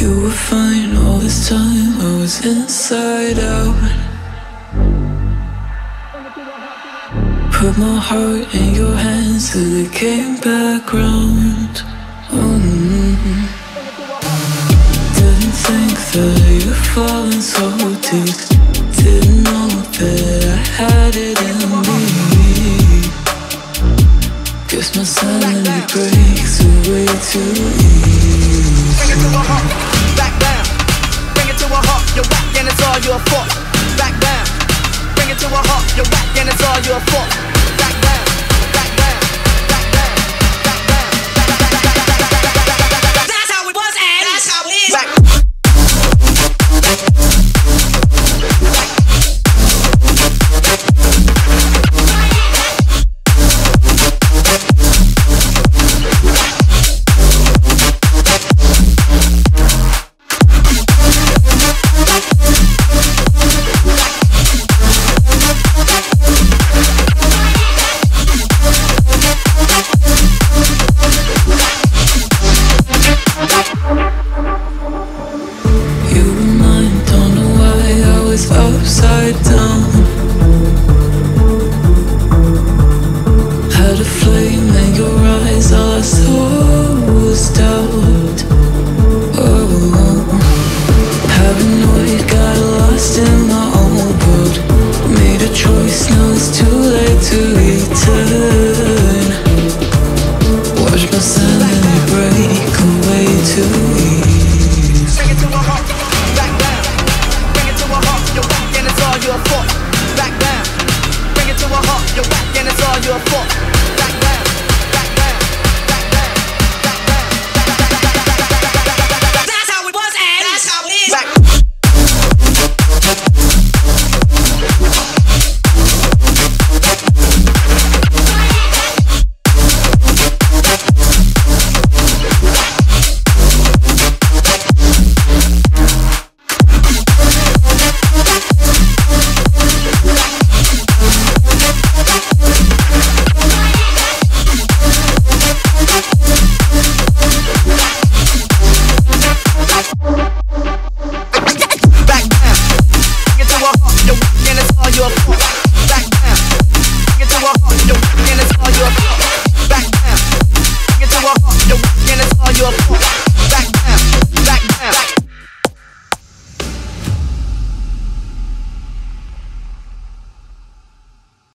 You were fine all this time, I was inside out. Put my heart in your hands till it came back round. Didn't think that you'd fallen so deep. Didn't know that I had it in me. Guess my sanity breaks away too easy. Bring it to a halt, back down. Bring it to a halt, you're whack and it's all your fault. Back down. Bring it to a halt, you're whack and it's all your fault. Back down, back down, back down, back down, back down. That's how it was and that's how it is. Back. Upside down, had a flame in your eyes, all I saw was doubt. Oh, paranoid, got lost in my own world. Made a choice, now it's too late to return. Watch my sanity break away too easy. Bring it to a halt, back down. Bring it to a halt, you're whack and it's all your fault. Back down. Bring it to a halt, you're whack and it's all your fault. Back down, back down, back down, back down, back down. That's how it was and that's how it is. Back. Your fault. Back down. Bring it to a halt, you're whack and it's all your fault.